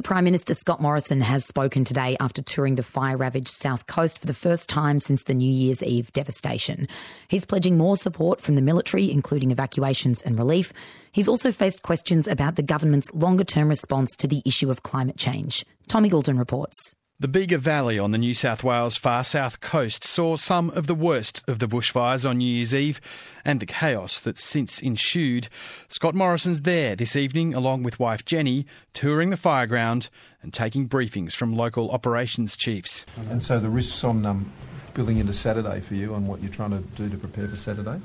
Prime Minister Scott Morrison has spoken today after touring the fire-ravaged South Coast for the first time since the New Year's Eve devastation. He's pledging more support from the military, including evacuations and relief. He's also faced questions about the government's longer-term response to the issue of climate change. Tommy Goulden reports. The Bega Valley on the New South Wales far south coast saw some of the worst of the bushfires on New Year's Eve and the chaos that's since ensued. Scott Morrison's there this evening along with wife Jenny, touring the fireground and taking briefings from local operations chiefs. And so the risks on building into Saturday for you and what you're trying to do to prepare for Saturday?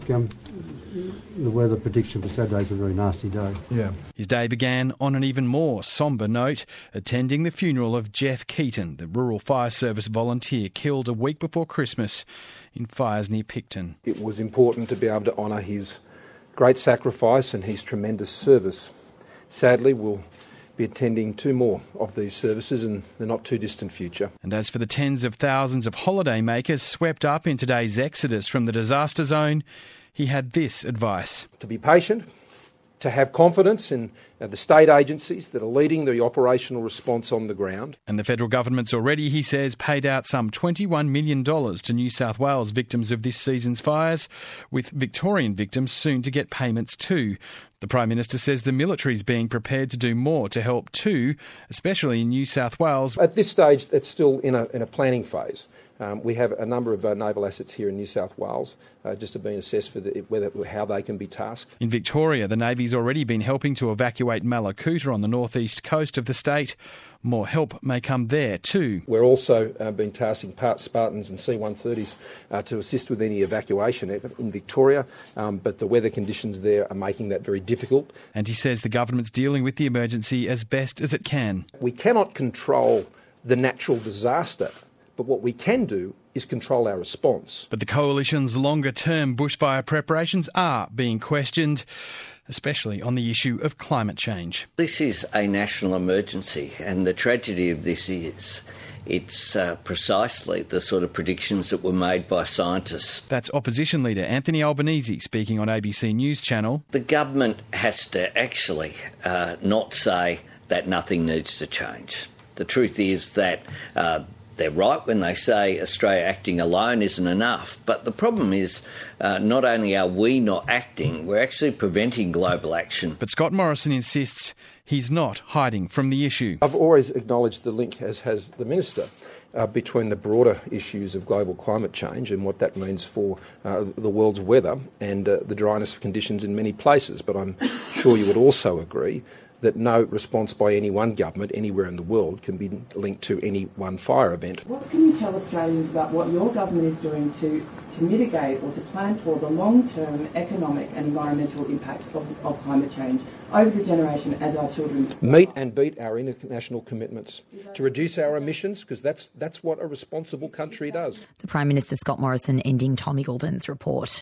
The weather prediction for Saturday's a very nasty day. Yeah. His day began on an even more sombre note, attending the funeral of Jeff Keaton, the Rural Fire Service volunteer killed a week before Christmas in fires near Picton. It was important to be able to honour his great sacrifice and his tremendous service. Sadly, we'll be attending 2 more of these services in the not too distant future. And as for the tens of thousands of holidaymakers swept up in today's exodus from the disaster zone, he had this advice. To be patient, to have confidence in the state agencies that are leading the operational response on the ground. And the federal government's already, he says, paid out some $21 million to New South Wales victims of this season's fires, with Victorian victims soon to get payments too. The Prime Minister says the military's being prepared to do more to help too, especially in New South Wales. At this stage, it's still in a planning phase. We have a number of naval assets here in New South Wales just have been assessed for how they can be tasked. In Victoria, the Navy's already been helping to evacuate Mallacoota on the northeast coast of the state. More help may come there too. We're also been tasking Spartans and C-130s to assist with any evacuation effort in Victoria, but the weather conditions there are making that very difficult. And he says the government's dealing with the emergency as best as it can. We cannot control the natural disaster, but what we can do is control our response. But the Coalition's longer-term bushfire preparations are being questioned, especially on the issue of climate change. This is a national emergency, and the tragedy of this is it's precisely the sort of predictions that were made by scientists. That's Opposition Leader Anthony Albanese speaking on ABC News Channel. The government has to actually not say that nothing needs to change. The truth is that they're right when they say Australia acting alone isn't enough. But the problem is not only are we not acting, we're actually preventing global action. But Scott Morrison insists he's not hiding from the issue. I've always acknowledged the link, as has the Minister, between the broader issues of global climate change and what that means for the world's weather and the dryness of conditions in many places. But I'm sure you would also agree that no response by any one government anywhere in the world can be linked to any one fire event. What can you tell Australians about what your government is doing to mitigate or to plan for the long-term economic and environmental impacts of climate change over the generation as our children meet and beat our international commitments to reduce our emissions, because that's what a responsible country does. The Prime Minister Scott Morrison ending Tommy Goulden's report.